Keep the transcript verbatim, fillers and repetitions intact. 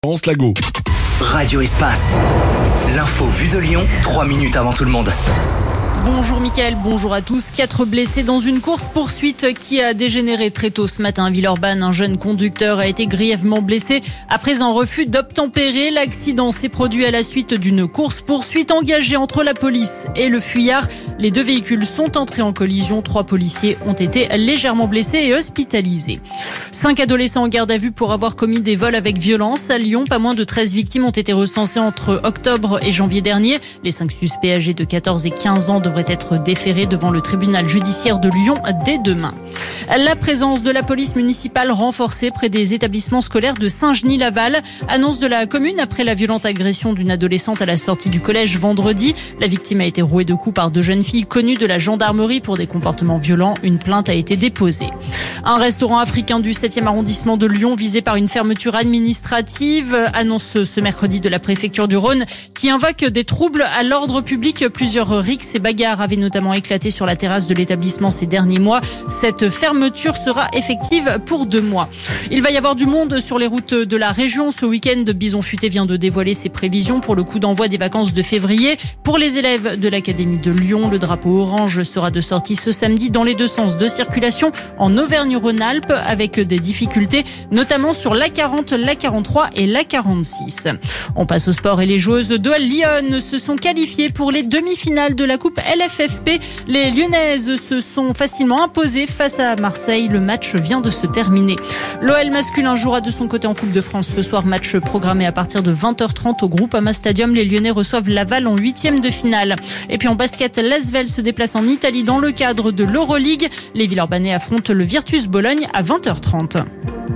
Lago. Radio Espace. L'info vue de Lyon, trois minutes avant tout le monde. Bonjour Mickaël, bonjour à tous. Quatre blessés dans une course-poursuite qui a dégénéré très tôt ce matin à Villeurbanne. Un jeune conducteur a été grièvement blessé après un refus d'obtempérer. L'accident s'est produit à la suite d'une course-poursuite engagée entre la police et le fuyard. Les deux véhicules sont entrés en collision. Trois policiers ont été légèrement blessés et hospitalisés. Cinq adolescents en garde à vue pour avoir commis des vols avec violence. À Lyon, pas moins de treize victimes ont été recensées entre octobre et janvier dernier. Les cinq suspects âgés de quatorze et quinze ans devraient être déférés devant le tribunal judiciaire de Lyon dès demain. La présence de la police municipale renforcée près des établissements scolaires de Saint-Genis-Laval. Annonce de la commune après la violente agression d'une adolescente à la sortie du collège vendredi. La victime a été rouée de coups par deux jeunes filles connues de la gendarmerie pour des comportements violents. Une plainte a été déposée. Un restaurant africain du septième arrondissement de Lyon visé par une fermeture administrative. Annonce ce mercredi de la préfecture du Rhône qui invoque des troubles à l'ordre public. Plusieurs rixes et bagarres avaient notamment éclaté sur la terrasse de l'établissement ces derniers mois. Cette fermeture sera effective pour deux mois. Il va y avoir du monde sur les routes de la région. Ce week-end, Bison Futé vient de dévoiler ses prévisions pour le coup d'envoi des vacances de février. Pour les élèves de l'Académie de Lyon, le drapeau orange sera de sortie ce samedi dans les deux sens de circulation en Auvergne-Rhône-Alpes avec des difficultés, notamment sur l'A quarante, l'A quarante-trois et l'A quarante-six. On passe au sport et les joueuses de Lyon se sont qualifiées pour les demi-finales de la Coupe L F F P. Les Lyonnaises se sont facilement imposées face à Marseille. Le match vient de se terminer. L'O L masculin jouera de son côté en Coupe de France ce soir. Match programmé à partir de vingt heures trente au Groupama Stadium. Les Lyonnais reçoivent Laval en huitième de finale. Et puis en basket, l'Asvel se déplace en Italie dans le cadre de l'Euroleague. Les Villeurbanais affrontent le Virtus Bologne à vingt heures trente.